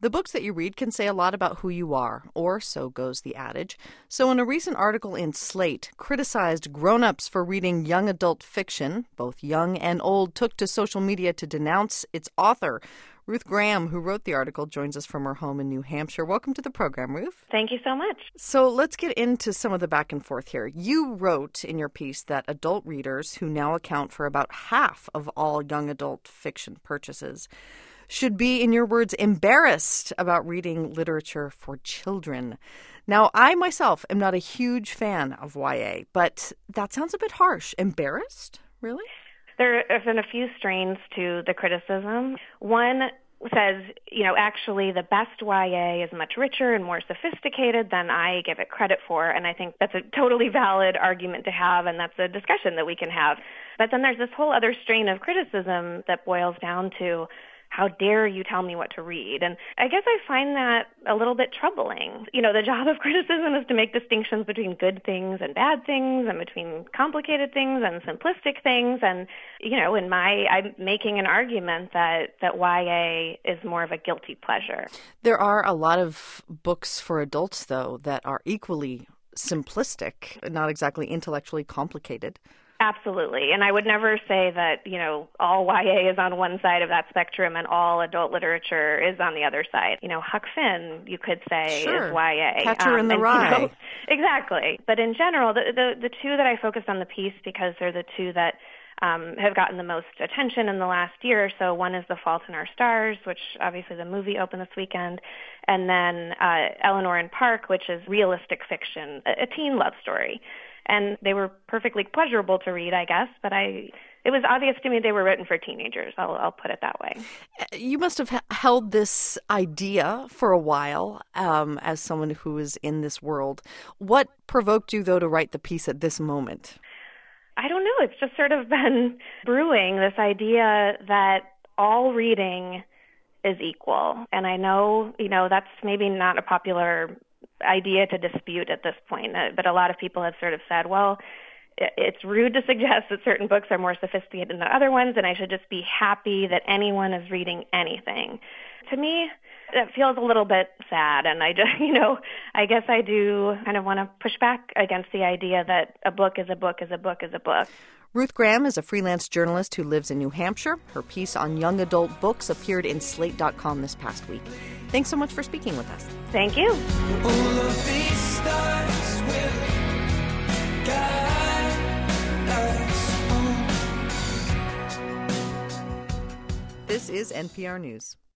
The books that you read can say a lot about who you are, or so goes the adage. So in a recent article in Slate, criticized grown-ups for reading young adult fiction. Both young and old took to social media to denounce its author. Ruth Graham, who wrote the article, joins us from her home in New Hampshire. Welcome to the program, Ruth. Thank you so much. So let's get into some of the back and forth here. You wrote in your piece that adult readers, who now account for about half of all young adult fiction purchases, should be, in your words, embarrassed about reading literature for children. Now, I myself am not a huge fan of YA, but that sounds a bit harsh. Embarrassed? Really? There have been a few strains to the criticism. One says, actually the best YA is much richer and more sophisticated than I give it credit for, and I think that's a totally valid argument to have, and that's a discussion that we can have. But then there's this whole other strain of criticism that boils down to, how dare you tell me what to read? And I guess I find that a little bit troubling. The job of criticism is to make distinctions between good things and bad things, and between complicated things and simplistic things. And, I'm making an argument that YA is more of a guilty pleasure. There are a lot of books for adults, though, that are equally simplistic, not exactly intellectually complicated. Absolutely. And I would never say that, all YA is on one side of that spectrum and all adult literature is on the other side. Huck Finn, you could say, sure, is YA. Catcher in the Rye. Exactly. But in general, the two that I focused on the piece because they're the two that have gotten the most attention in the last year or so. One is The Fault in Our Stars, which obviously the movie opened this weekend, and then Eleanor and Park, which is realistic fiction, a teen love story. And they were perfectly pleasurable to read, I guess, but it was obvious to me they were written for teenagers. I'll put it that way. You must have held this idea for a while as someone who is in this world. What provoked you, though, to write the piece at this moment? I don't know. It's just sort of been brewing, this idea that all reading is equal. And I know, that's maybe not a popular idea to dispute at this point, but a lot of people have sort of said, well, it's rude to suggest that certain books are more sophisticated than other ones, and I should just be happy that anyone is reading anything. To me, it feels a little bit sad, and I just, I guess I do kind of want to push back against the idea that a book is a book is a book is a book. Ruth Graham is a freelance journalist who lives in New Hampshire. Her piece on young adult books appeared in Slate.com this past week. Thanks so much for speaking with us. Thank you. All of these stars will guide us home. This is NPR News.